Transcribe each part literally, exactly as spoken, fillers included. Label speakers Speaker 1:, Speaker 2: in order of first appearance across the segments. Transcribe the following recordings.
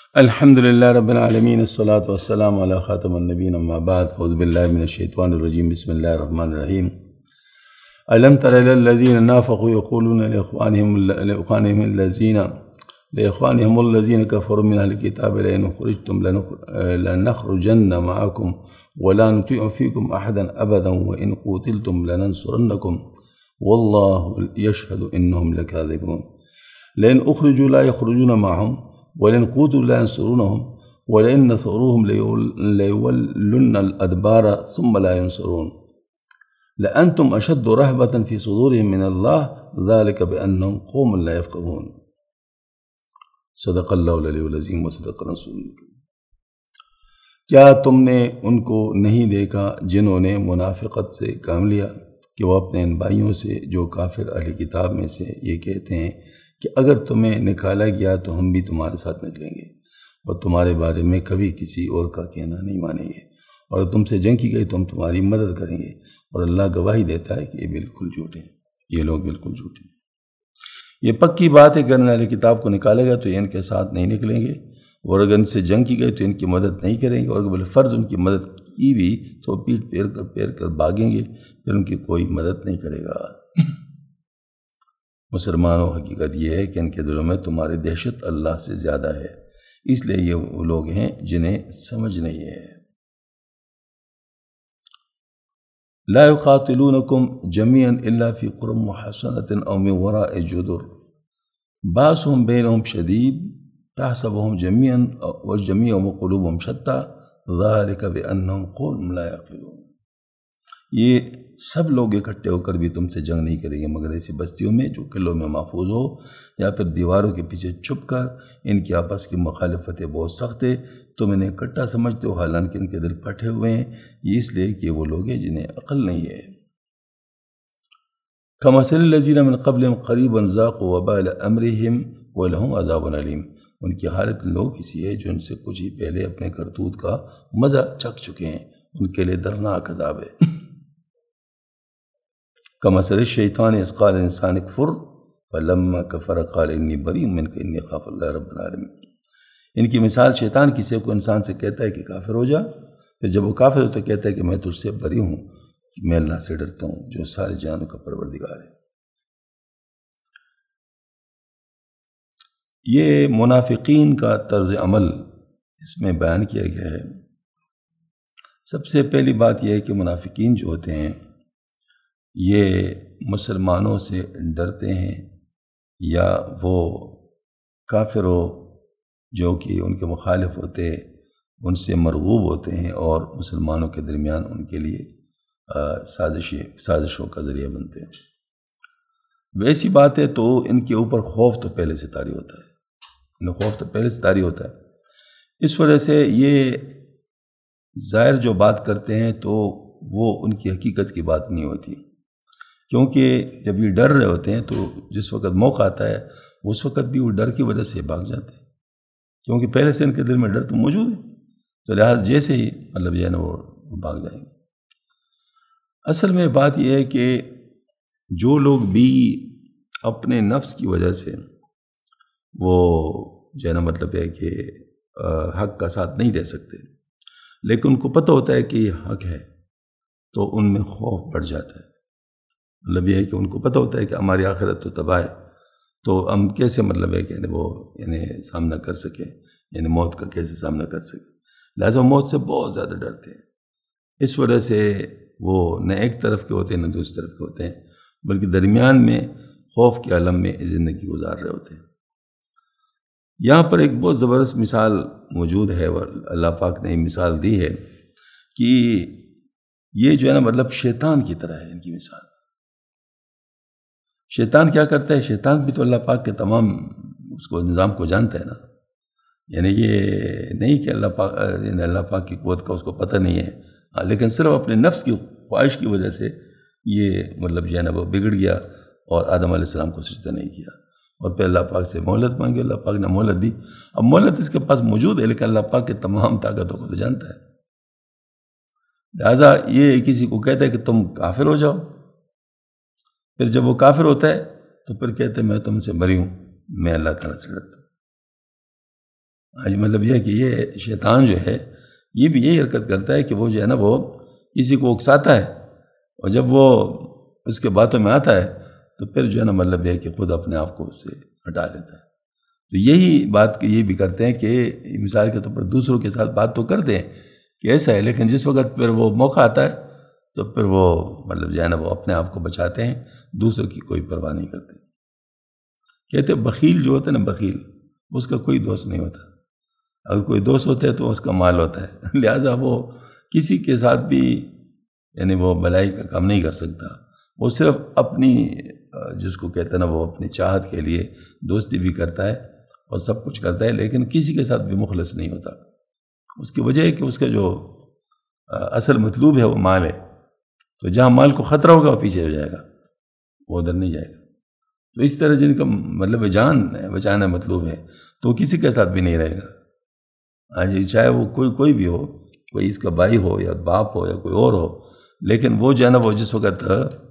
Speaker 1: الحمد للہ رب العالمین الصلاۃ والسلام علی خاتم النبیین اما بعد اعوذ باللہ من الشیطان الرجیم بسم اللہ الرحمن الرحیم الم تر الی الذین نافقوا یقولون لاخوانهم لاخوانهم الذین لاخوانهم الذین کفروا من اهل الکتاب لئن خرجتم لنخرجن معکم ولا نطیع فیکم احدا ابدا وان قتلتم لننصرنکم واللہ یشهد انهم لکاذبون لئن اخرجوا لا یخرجون معهم ولئن قوتوا لا ينصرونهم ولئن نصروهم ليولن الأدبار ثم لا ينصرون لأنتم أشد رهبة في صدورهم من الله ذلك بأنهم قوم لا يفقهون صدق اللہ العلی العظیم وصدق رسول اللہ۔ کیا تم نے ان کو نہیں دیکھا جنہوں نے منافقت سے کام لیا کہ وہ اپنے ان بھائیوں سے جو کافر اہل کتاب میں سے یہ کہتے ہیں کہ اگر تمہیں نکالا گیا تو ہم بھی تمہارے ساتھ نکلیں گے اور تمہارے بارے میں کبھی کسی اور کا کہنا نہیں مانیں گے، اور تم سے جنگ کی گئی تو ہم تمہاری مدد کریں گے، اور اللہ گواہی دیتا ہے کہ یہ بالکل جھوٹے ہیں، یہ لوگ بالکل جھوٹے ہیں۔ یہ پکی بات ہے کہ اگر اہل کتاب کو نکالا گیا تو یہ ان کے ساتھ نہیں نکلیں گے، اور اگر ان سے جنگ کی گئی تو ان کی مدد نہیں کریں گے، اور اگر بالفرض ان کی مدد کی بھی تو پیٹ پیر کر پیر کر بھاگیں گے، پھر ان کی کوئی مدد نہیں کرے گا۔ مسلمانوں حقیقت یہ ہے کہ ان کے دلوں میں تمہاری دہشت اللہ سے زیادہ ہے، اس لیے یہ وہ لوگ ہیں جنہیں سمجھ نہیں ہے۔ لا يقاتلونكم جميعا الا في قرى محصنة او من وراء جدر باسهم بينهم شديد تحسبهم جميعا وجميعهم قلوبهم شتى ذلك بانهم قوم لا يعقلون۔ یہ سب لوگ اکٹھے ہو کر بھی تم سے جنگ نہیں کریں گے مگر ایسی بستیوں میں جو قلعوں میں محفوظ ہو، یا پھر دیواروں کے پیچھے چھپ کر۔ ان کی آپس کی مخالفتیں بہت سخت ہے، تم انہیں اکٹھا سمجھتے ہو حالانکہ ان کے دل پھٹے ہوئے ہیں، یہ اس لیے کہ وہ لوگ ہیں جنہیں عقل نہیں ہے۔ كَمَثَلِ الَّذِينَ مِن قَبْلِهِمْ قَرِيبًا ذَاقُوا وَبَالَ أَمْرِهِمْ وَلَهُمْ عَذَابٌ أَلِيمٌ۔ ان کی حالت لوگ کسی ہے جو ان سے کچھ ہی پہلے اپنے کرتوت کا مزہ چکھ چکے ہیں، ان کے لیے دردناک عذاب ہے۔ كَمَثَلِ الشَّيْطَانِ إِذْ قَالَ لِلْإِنسَانِ اكْفُرْ فَلَمَّا كَفَرَ قَالَ إِنِّي بَرِيءٌ مِنْكَ إِنِّي أَخَافُ اللَّهَ رَبَّ الْعَالَمِينَ۔ ان کی مثال شیطان کسی کو انسان سے کہتا ہے کہ کافر ہو جا، پھر جب وہ کافر ہو تو کہتا ہے کہ میں تجھ سے بری ہوں، کہ میں اللہ سے ڈرتا ہوں جو سارے جہانوں کا پروردگار ہے۔ یہ منافقین کا طرز عمل اس میں بیان کیا گیا ہے۔ سب سے پہلی بات یہ ہے کہ منافقین جو ہوتے ہیں یہ مسلمانوں سے ڈرتے ہیں، یا وہ کافروں جو کہ ان کے مخالف ہوتے ہیں ان سے مرغوب ہوتے ہیں اور مسلمانوں کے درمیان ان کے لیے سازشیں سازشوں کا ذریعہ بنتے ہیں۔ ویسی بات ہے تو ان کے اوپر خوف تو پہلے سے طاری ہوتا ہے، ان خوف تو پہلے سے طاری ہوتا ہے۔ اس وجہ سے یہ ظاہر جو بات کرتے ہیں تو وہ ان کی حقیقت کی بات نہیں ہوتی، کیونکہ جب یہ ڈر رہے ہوتے ہیں تو جس وقت موقع آتا ہے اس وقت بھی وہ ڈر کی وجہ سے بھاگ جاتے ہیں، کیونکہ پہلے سے ان کے دل میں ڈر تو موجود ہے، تو لہٰذا جیسے ہی مطلب یہ ہے نا وہ بھاگ جائیں گے۔ اصل میں بات یہ ہے کہ جو لوگ بھی اپنے نفس کی وجہ سے وہ جو ہے نا مطلب ہے کہ حق کا ساتھ نہیں دے سکتے، لیکن ان کو پتہ ہوتا ہے کہ یہ حق ہے، تو ان میں خوف بڑھ جاتا ہے۔ مطلب یہ ہے کہ ان کو پتہ ہوتا ہے کہ ہماری آخرت تو تباہ ہے، تو ہم کیسے مطلب ہے کہ وہ یعنی سامنا کر سکیں، یعنی موت کا کیسے سامنا کر سکیں، لہٰذا موت سے بہت زیادہ ڈرتے ہیں۔ اس وجہ سے وہ نہ ایک طرف کے ہوتے ہیں نہ دوسری طرف کے ہوتے ہیں، بلکہ درمیان میں خوف کے عالم میں زندگی گزار رہے ہوتے ہیں۔ یہاں پر ایک بہت زبردست مثال موجود ہے، اور اللہ پاک نے مثال دی ہے کہ یہ جو ہے نا مطلب شیطان کی طرح ہے ان کی مثال۔ شیطان کیا کرتا ہے؟ شیطان بھی تو اللہ پاک کے تمام اس کو نظام کو جانتا ہے نا، یعنی یہ نہیں کہ اللہ پاک یعنی اللہ پاک کی قوت کا اس کو پتہ نہیں ہے، لیکن صرف اپنے نفس کی خواہش کی وجہ سے یہ مطلب جو ہے نا وہ بگڑ گیا اور آدم علیہ السلام کو سجدہ نہیں کیا، اور پھر اللہ پاک سے مہلت مانگی، اللہ پاک نے مہلت دی۔ اب مہلت اس کے پاس موجود ہے لیکن اللہ پاک کے تمام طاقتوں کو تو جانتا ہے، لہٰذا یہ کسی کو کہتا ہے کہ تم کافر ہو جاؤ، پھر جب وہ کافر ہوتا ہے تو پھر کہتے ہیں میں تم سے بری ہوں، میں اللہ تعالیٰ سے ڈرتا ہوں۔ آج مطلب یہ ہے کہ یہ شیطان جو ہے یہ بھی یہی حرکت کرتا ہے کہ وہ جو ہے نا وہ کسی کو اکساتا ہے، اور جب وہ اس کے باتوں میں آتا ہے تو پھر جو ہے نا مطلب یہ ہے کہ خود اپنے آپ کو اس سے ہٹا لیتا ہے۔ تو یہی بات یہ بھی کرتے ہیں کہ مثال کے طور پر دوسروں کے ساتھ بات تو کرتے ہیں کہ ایسا ہے، لیکن جس وقت پھر وہ موقع آتا ہے تو پھر وہ مطلب جو ہے نا وہ اپنے آپ کو بچاتے ہیں، دوسروں کی کوئی پرواہ نہیں کرتے۔ کہتے ہیں بخیل جو ہوتا ہے نا، بخیل اس کا کوئی دوست نہیں ہوتا، اگر کوئی دوست ہوتا ہے تو اس کا مال ہوتا ہے، لہٰذا وہ کسی کے ساتھ بھی یعنی وہ بلائی کا کام نہیں کر سکتا، وہ صرف اپنی جس کو کہتے ہیں نا وہ اپنی چاہت کے لیے دوستی بھی کرتا ہے اور سب کچھ کرتا ہے، لیکن کسی کے ساتھ بھی مخلص نہیں ہوتا۔ اس کی وجہ ہے کہ اس کا جو اصل مطلوب ہے وہ مال ہے، تو جہاں مال کو خطرہ ہوگا وہ پیچھے ہو جائے گا، وہ ادھر نہیں جائے گا۔ تو اس طرح جن کا مطلب جان بچانا مطلوب ہے تو کسی کے ساتھ بھی نہیں رہے گا، ہاں جی، چاہے وہ کوئی کوئی بھی ہو، کوئی اس کا بھائی ہو یا باپ ہو یا کوئی اور ہو، لیکن وہ جو ہے نا وہ جس وقت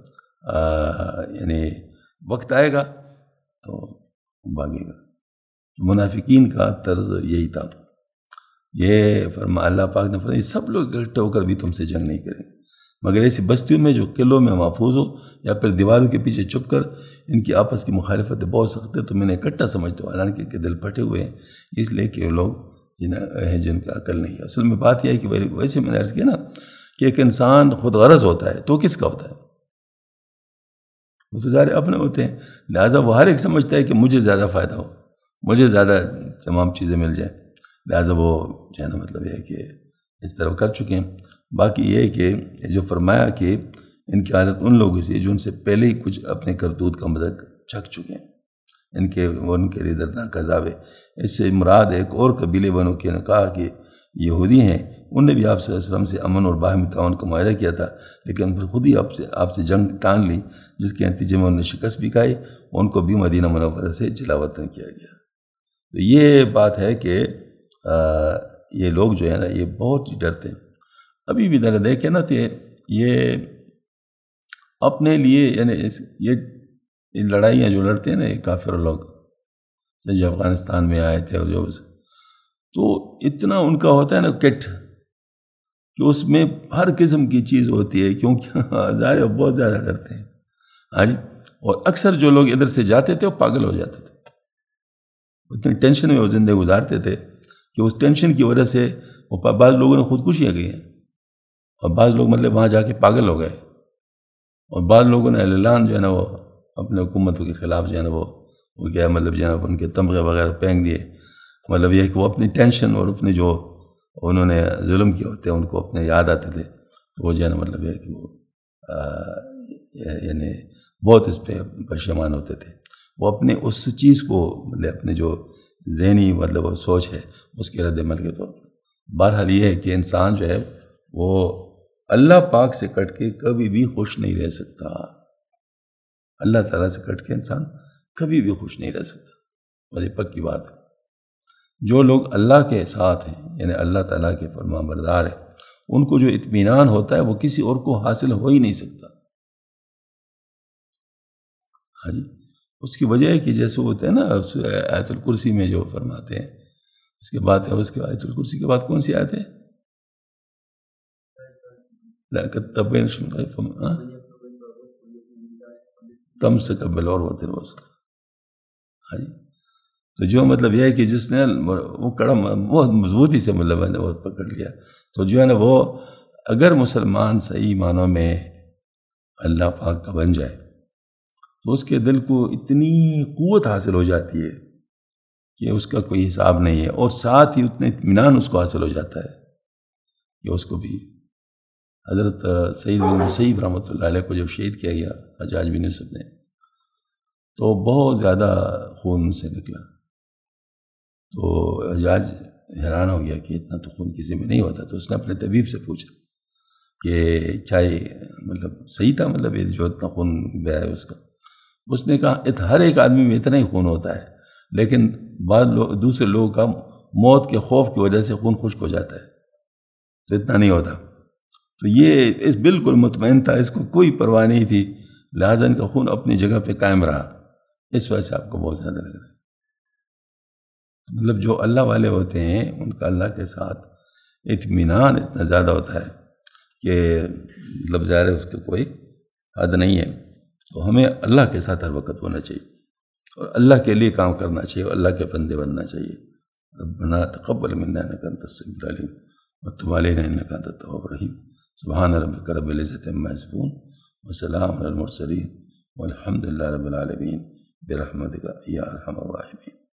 Speaker 1: یعنی وقت آئے گا تو بھاگے گا۔ منافقین کا طرز یہی تھا۔ یہ فرما اللہ پاک نے فرمایا سب لوگ اکٹھے ہو کر بھی تم سے جنگ نہیں کریں، مگر ایسی بستیوں میں جو قلعوں میں محفوظ ہو یا پھر دیواروں کے پیچھے چھپ کر ان کی آپس کی مخالفتیں بہت سخت ہے، تم انہیں اکٹھا سمجھتے ہو، حالانکہ ان کے دل پھٹے ہوئے ہیں اس لیے کہ وہ لوگ جن ہیں جن کا عقل نہیں ہے۔ اصل میں بات یہ ہے کہ ویسے میں نے عرض کیا نا کہ ایک انسان خود غرض ہوتا ہے تو کس کا ہوتا ہے؟ وہ تو ظاہر اپنے ہوتے ہیں، لہٰذا وہ ہر ایک سمجھتا ہے کہ مجھے زیادہ فائدہ ہو، مجھے زیادہ تمام چیزیں مل جائیں، لہٰذا وہ جو ہے نا مطلب یہ ہے کہ اس طرح کر چکے ہیں۔ باقی یہ ہے کہ جو فرمایا کہ ان کی حالت ان لوگوں سے جو ان سے پہلے ہی کچھ اپنے کرتوت کا مذاق چھک چکے ہیں، ان کے وہ ان کے لیے دردناک عذاب ہے۔ اس سے مراد ایک اور قبیلے بنو کے نے کہا کہ یہودی ہیں، انہوں نے بھی آپ صلی اللہ علیہ وسلم سے امن اور باہمی تعاون کا معاہدہ کیا تھا، لیکن پھر خود ہی آپ سے آپ سے جنگ ٹان لی، جس کے نتیجے میں انہوں نے شکست بھی کھائی، ان کو بھی مدینہ منورہ سے جلا وطن کیا گیا۔ تو یہ بات ہے کہ یہ لوگ جو ہے نا یہ بہت ہی ڈرتے ہیں۔ ابھی بھی ذرا دیکھیں نا تو یہ اپنے لیے یعنی یہ لڑائیاں جو لڑتے ہیں نا یہ کافر لوگ، جو افغانستان میں آئے تھے اور جو تو اتنا ان کا ہوتا ہے نا کٹ کہ اس میں ہر قسم کی چیز ہوتی ہے، کیونکہ ظاہر بہت زیادہ ڈرتے ہیں ہاں جی۔ اور اکثر جو لوگ ادھر سے جاتے تھے وہ پاگل ہو جاتے تھے، اتنی ٹینشن میں وہ زندگی گزارتے تھے کہ اس ٹینشن کی وجہ سے وہ بعض لوگوں نے خودکشیاں کی ہیں، اور بعض لوگ مطلب وہاں جا کے پاگل ہو گئے، اور بعض لوگوں نے اعلان جو ہے نا وہ اپنے حکومتوں کے خلاف جو ہے نا وہ وہ کیا مطلب جو ہے نا ان کے تمغے وغیرہ پھینک دیے۔ مطلب یہ کہ وہ اپنی ٹینشن اور اپنے جو انہوں نے ظلم کیے ہوتے ہیں ان کو اپنے یاد آتے تھے، تو وہ جو ہے نا مطلب یہ کہ وہ یعنی بہت اس پہ پشیمان ہوتے تھے۔ وہ اپنے اس چیز کو مطلب اپنے جو ذہنی مطلب وہ سوچ ہے اس کے رد عمل کے طور پر بہرحال یہ ہے کہ انسان جو ہے وہ اللہ پاک سے کٹ کے کبھی بھی خوش نہیں رہ سکتا، اللہ تعالیٰ سے کٹ کے انسان کبھی بھی خوش نہیں رہ سکتا، بڑی پکی بات ہے۔ جو لوگ اللہ کے ساتھ ہیں یعنی اللہ تعالیٰ کے فرما بردار ہیں، ان کو جو اطمینان ہوتا ہے وہ کسی اور کو حاصل ہو ہی نہیں سکتا ہاں جی۔ اس کی وجہ ہے کہ جیسے ہوتا ہے نا آیت الکرسی میں جو فرماتے ہیں، اس کے بعد اس کے آیت الکرسی کے بعد کون سی آیت ہے؟ تم سے قبل اور ہوتے روز ہاں جی۔ تو جو مطلب یہ ہے کہ جس نے وہ کڑا بہت مضبوطی سے مطلب ہے وہ پکڑ لیا، تو جو ہے نا وہ اگر مسلمان صحیح معنوں میں اللہ پاک کا بن جائے تو اس کے دل کو اتنی قوت حاصل ہو جاتی ہے کہ اس کا کوئی حساب نہیں ہے، اور ساتھ ہی اتنے اطمینان اس کو حاصل ہو جاتا ہے کہ اس کو بھی حضرت سعید بن مسیب رحمۃ اللہ علیہ کو جب شہید کیا گیا حجاج بن یوسف نے تو بہت زیادہ خون سے نکلا، تو حجاج حیران ہو گیا کہ اتنا تو خون کسی میں نہیں ہوتا، تو اس نے اپنے طبیب سے پوچھا کہ کیا یہ مطلب صحیح تھا مطلب یہ جو اتنا خون بہا ہے اس کا؟ اس نے کہا ہر ایک آدمی میں اتنا ہی خون ہوتا ہے، لیکن بعض لوگ دوسرے لوگوں کا موت کے خوف کی وجہ سے خون خشک ہو جاتا ہے، تو اتنا نہیں ہوتا۔ تو یہ اس بالکل مطمئن تھا، اس کو کوئی پرواہ نہیں تھی، لہٰذا ان کا خون اپنی جگہ پہ قائم رہا، اس وجہ سے آپ کو بہت زیادہ لگ رہا ہے۔ مطلب جو اللہ والے ہوتے ہیں ان کا اللہ کے ساتھ اطمینان اتنا زیادہ ہوتا ہے کہ مطلب ظاہر ہے اس کے کوئی حد نہیں ہے. تو ہمیں اللہ کے ساتھ ہر وقت ہونا چاہیے اور اللہ کے لیے کام کرنا چاہیے اور اللہ کے بندے بننا چاہیے. ربنا تقبل منا انک انت السمیع العلیم وتب علینا انک انت التواب الرحیم. سبحان ربک رب العزۃ عما یصفون وسلام علی المرسلین والحمد للہ رب العالمین برحمتک یا ارحم الراحمین.